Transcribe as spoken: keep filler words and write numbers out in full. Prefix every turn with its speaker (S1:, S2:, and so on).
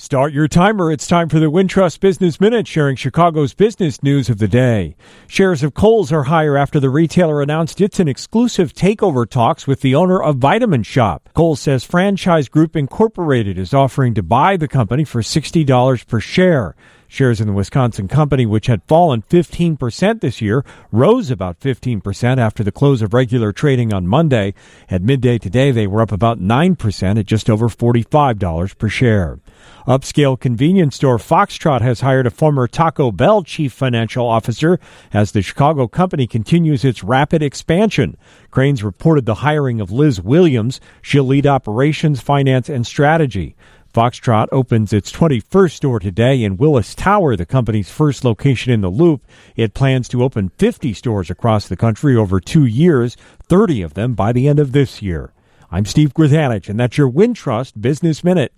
S1: Start your timer. It's time for the Wintrust Business Minute, sharing Chicago's business news of the day. Shares of Kohl's are higher after the retailer announced it's in exclusive takeover talks with the owner of Vitamin Shoppe. Kohl's says Franchise Group Incorporated is offering to buy the company for sixty dollars per share. Shares in the Wisconsin company, which had fallen fifteen percent this year, rose about fifteen percent after the close of regular trading on Monday. At midday today, they were up about nine percent at just over forty-five dollars per share. Upscale convenience store Foxtrot has hired a former Taco Bell chief financial officer as the Chicago company continues its rapid expansion. Crain's reported the hiring of Liz Williams. She'll lead operations, finance, and strategy. Foxtrot opens its twenty-first store today in Willis Tower, the company's first location in the Loop. It plans to open fifty stores across the country over two years, thirty of them by the end of this year. I'm Steve Grzanich, and that's your Wintrust Business Minute.